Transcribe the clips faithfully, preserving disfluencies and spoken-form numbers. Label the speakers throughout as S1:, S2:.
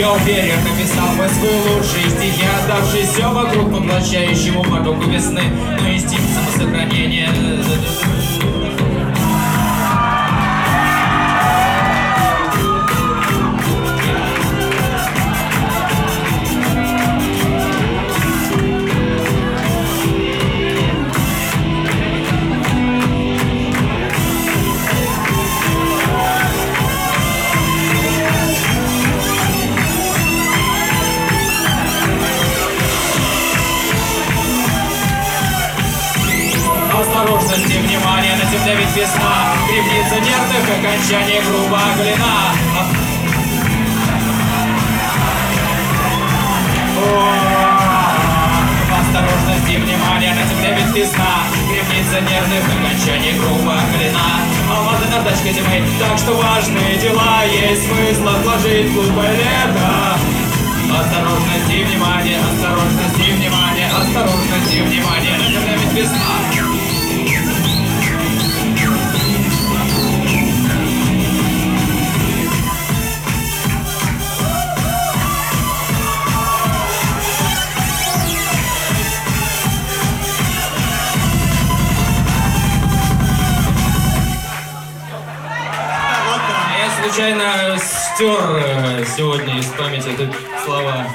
S1: Я уверен, написал бы свой лучший стихи, отдавший все вокруг поглощающему потоку весны. Но инстинкт самосохранения... Осторожность и внимание, на земле ведь весна, гребница нервных окончаний грубо оголена. Осторожность и внимание, на земле ведь весна, гребница нервных окончаний грубо оголена. Алмазы наждачка зимы, так что важные дела есть смысл отложить глупое лето. Осторожность и внимание, осторожность и внимание, осторожность и внимание, на земле ведь весна. Случайно стер сегодня из памяти эти слова.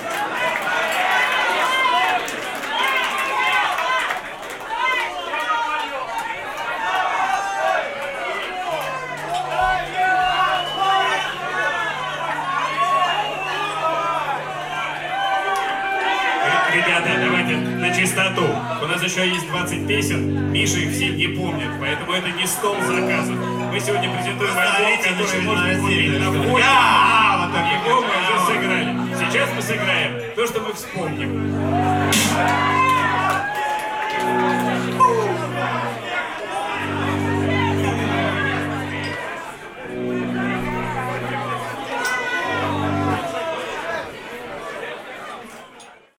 S2: Ребята, давайте на чистоту. У нас еще есть двадцать песен, Миша их все не помнит, поэтому это не стол заказов. Мы сегодня презентуем альбом, который можно купить на входе. А, вот так, и мы уже сыграли. Сейчас мы сыграем то, что мы вспомним.